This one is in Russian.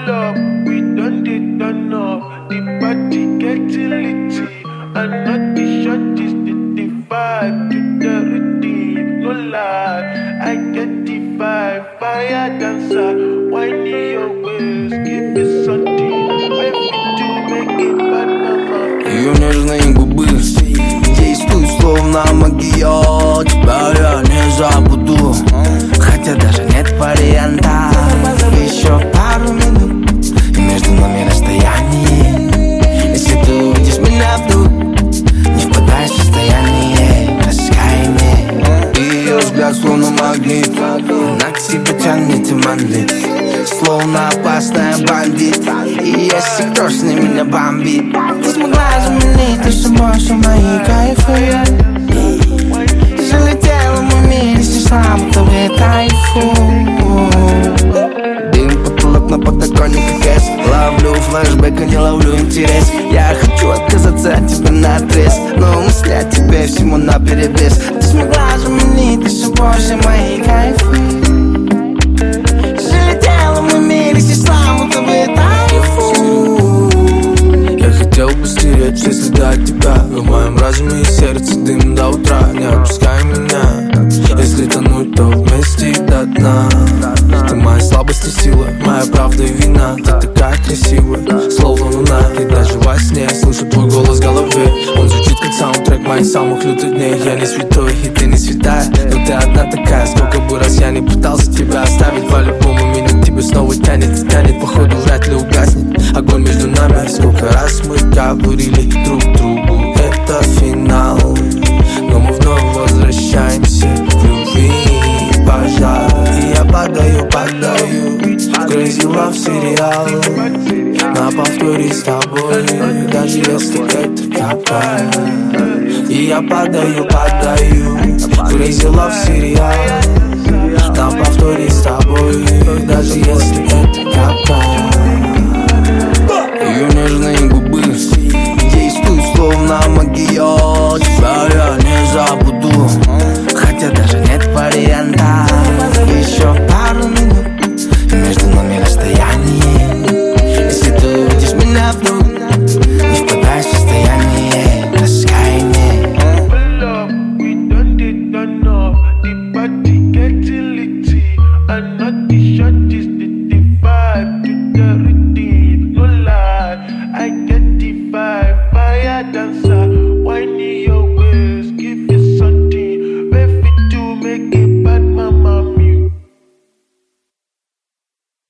pull up, we done it, done up. The party getting litty, and not the shot is the vibe to the rhythm. No lie, I get the vibe. Fire dancer, whiny your waist, give me something. Make me to make it Panama. Ее нежные губы действуют словно магия. Тебя я не забуду, хотя даже нет варианта. Еще пару минут, и между нами расстояние. Если ты увидишь меня вдруг, не впадай в состояние раскаяния. Ее взгляд словно магнит, она к себе тянет и манит, словно опасная бандит. И если крошный меня бомбит, ты смогла заменить лишь собой все мои кайфы. Залетела в мой мир и снесла будто бы тайфун. Дым, потолок на подоконнике кэс. Ловлю флешбэк, а не ловлю интерес. Я хочу отказаться от тебя наотрез, но мысли о тебе всему наперевес. Ты смогла заменить лишь собой все мои кайфы. Залетела в мой мир и снесла будто бы тайфун. Я хотел бы стереть все следы от тебя в моем разуме и сердце, дым до утра. Не отпускай меня, если тонуть, то вместе до дна. Ты моя слабость и сила, моя правда и вина. Ты такая красивая, словно луна. И даже во сне слышу твой голос в голове. Он звучит как саундтрек моих самых лютых дней. Я не святой, и ты не святая, но ты одна такая. Сколько бы раз я не пытался тебя оставить, по-любому меня к тебе снова тянет и тянет. Походу вряд ли угаснет огонь между нами. Сколько раз мы говорили друг другу, это финал, но мы вновь возвращаемся в любви и пожар. И я падаю в Crazy Love сериал на повторе с тобой, даже если это капает. И я падаю в Crazy Love сериал на повторе с тобой, даже если